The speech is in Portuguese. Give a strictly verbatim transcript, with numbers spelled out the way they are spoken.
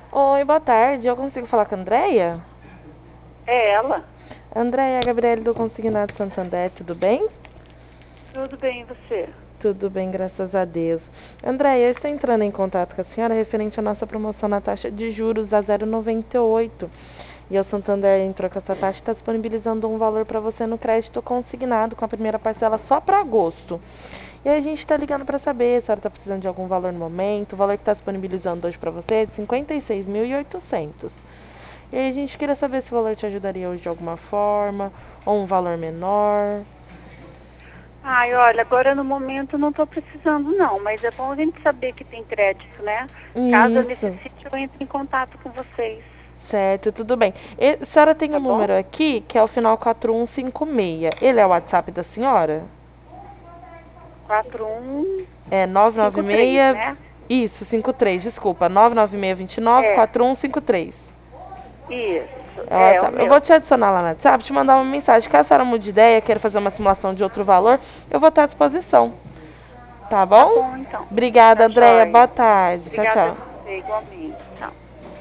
Oi, boa tarde. Eu consigo falar com a Andréia? É ela? Andréia, é a Gabriele do Consignado Santander, tudo bem? Tudo bem, e você? Tudo bem, graças a Deus. Andréia, eu estou entrando em contato com a senhora referente à nossa promoção na taxa de juros a zero vírgula noventa e oito. E o Santander entrou com essa taxa e está disponibilizando um valor para você no crédito consignado com a primeira parcela só para agosto. E aí a gente está ligando para saber se a senhora está precisando de algum valor no momento. O valor que está disponibilizando hoje para você é de cinquenta e seis mil e oitocentos. E aí a gente queria saber se o valor te ajudaria hoje de alguma forma, ou um valor menor. Ai, olha, agora no momento não estou precisando não, mas é bom a gente saber que tem crédito, né? Caso eu Isso, necessite, eu entro em contato com vocês, certo, tudo bem. E, a senhora tem um tá bom? número aqui que é o final quatro um cinco seis. Ele é o WhatsApp da senhora? quatro um É nove nove cinco três, seis. né? Isso, cinco três, desculpa. nove nove seis dois nove É, quatro um cinco três. isso, É o é o WhatsApp. Eu vou meu. te adicionar lá no WhatsApp, te mandar uma mensagem. Caso a senhora mude de ideia, queira fazer uma simulação de outro valor, eu vou estar à disposição. Tá Tá bom? bom, então. Obrigada, Tá Andréia. Boa joia. tarde. Tchau, Obrigada a tchau. você, igualmente. Tchau.